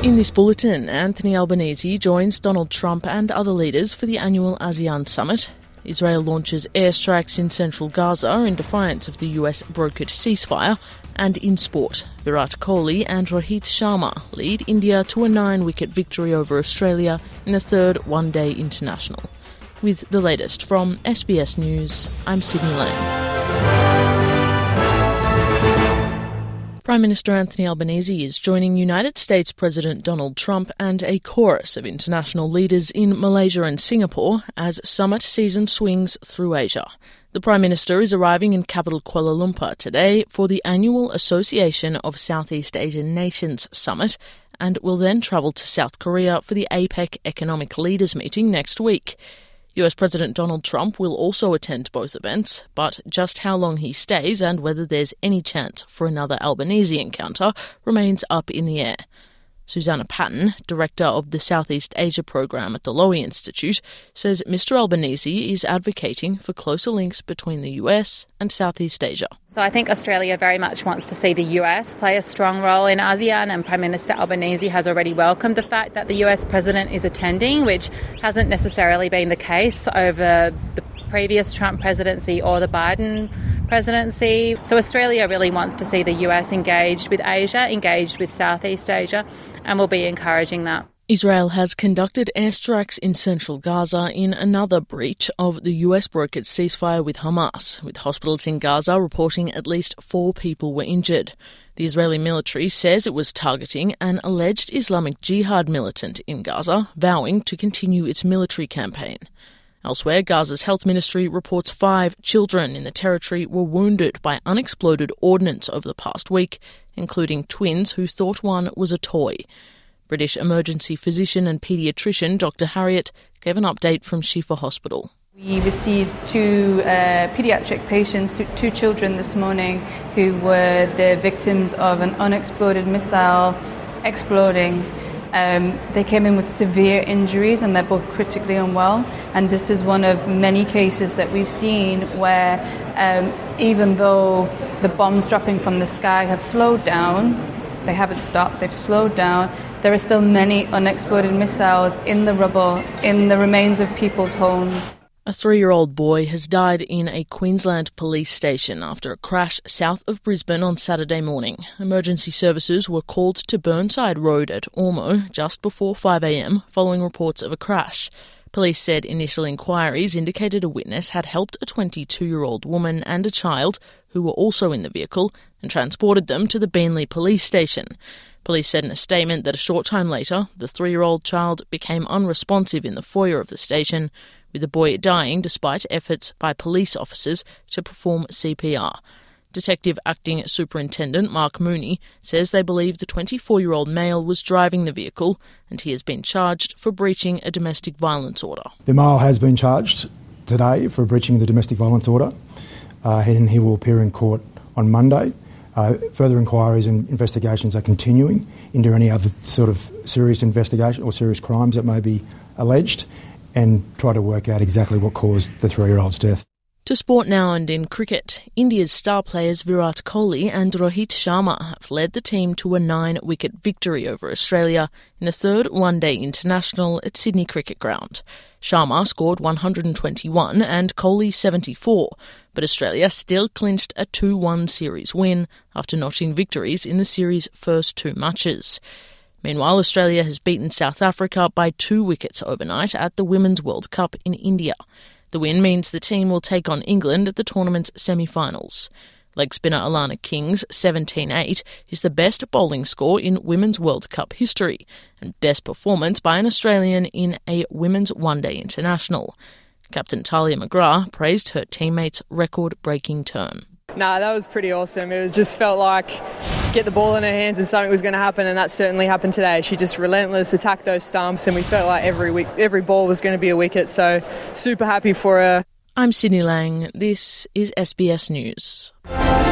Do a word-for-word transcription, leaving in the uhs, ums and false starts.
In this bulletin, Anthony Albanese joins Donald Trump and other leaders for the annual ASEAN summit. Israel launches airstrikes in central Gaza in defiance of the U S brokered ceasefire. And in sport, Virat Kohli and Rohit Sharma lead India to a nine-wicket victory over Australia in the third one-day international. With the latest from S B S News, I'm Sydney Lane. Prime Minister Anthony Albanese is joining United States President Donald Trump and a chorus of international leaders in Malaysia and Singapore as summit season swings through Asia. The Prime Minister is arriving in capital Kuala Lumpur today for the annual Association of Southeast Asian Nations Summit and will then travel to South Korea for the APEC Economic Leaders meeting next week. U S President Donald Trump will also attend both events, but just how long he stays and whether there's any chance for another Albanese encounter remains up in the air. Susanna Patton, Director of the Southeast Asia Program at the Lowy Institute, says Mister Albanese is advocating for closer links between the U S and Southeast Asia. So I think Australia very much wants to see the U S play a strong role in ASEAN, and Prime Minister Albanese has already welcomed the fact that the U S President is attending, which hasn't necessarily been the case over the previous Trump presidency or the Biden presidency. So Australia really wants to see the U S engaged with Asia, engaged with Southeast Asia, and will be encouraging that. Israel has conducted airstrikes in central Gaza in another breach of the U S brokered ceasefire with Hamas, with hospitals in Gaza reporting at least four people were injured. The Israeli military says it was targeting an alleged Islamic Jihad militant in Gaza, vowing to continue its military campaign. Elsewhere, Gaza's health ministry reports five children in the territory were wounded by unexploded ordnance over the past week, including twins who thought one was a toy. British emergency physician and paediatrician Doctor Harriet gave an update from Shifa Hospital. We received two uh, paediatric patients, two children this morning, who were the victims of an unexploded missile exploding. Um, they came in with severe injuries and they're both critically unwell, and this is one of many cases that we've seen where um, even though the bombs dropping from the sky have slowed down, they haven't stopped, they've slowed down, there are still many unexploded missiles in the rubble, in the remains of people's homes. A three-year-old boy has died in a Queensland police station after a crash south of Brisbane on Saturday morning. Emergency services were called to Burnside Road at Ormeau just before five a.m. following reports of a crash. Police said initial inquiries indicated a witness had helped a twenty-two-year-old woman and a child who were also in the vehicle and transported them to the Beenleigh police station. Police said in a statement that a short time later, the three-year-old child became unresponsive in the foyer of the station, with the boy dying despite efforts by police officers to perform C P R. Detective Acting Superintendent Mark Mooney says they believe the twenty-four-year-old male was driving the vehicle and he has been charged for breaching a domestic violence order. The male has been charged today for breaching the domestic violence order, uh, and he will appear in court on Monday. Uh, further inquiries and investigations are continuing into any other sort of serious investigation or serious crimes that may be alleged, and try to work out exactly what caused the three-year-old's death. To sport now, and in cricket, India's star players Virat Kohli and Rohit Sharma have led the team to a nine-wicket victory over Australia in the third one-day international at Sydney Cricket Ground. Sharma scored one hundred twenty-one and Kohli seventy-four, but Australia still clinched a two one series win after notching victories in the series' first two matches. Meanwhile, Australia has beaten South Africa by two wickets overnight at the Women's World Cup in India. The win means the team will take on England at the tournament's semi-finals. Leg spinner Alana King's seventeen eight is the best bowling score in Women's World Cup history and best performance by an Australian in a Women's One-Day International. Captain Talia McGrath praised her teammates' record-breaking turn. Nah, that was pretty awesome. It was just felt like get the ball in her hands and something was going to happen, and that certainly happened today. She just relentless, attacked those stumps, and we felt like every week, every ball was going to be a wicket, so super happy for her. I'm Sydney Lang. This is S B S News.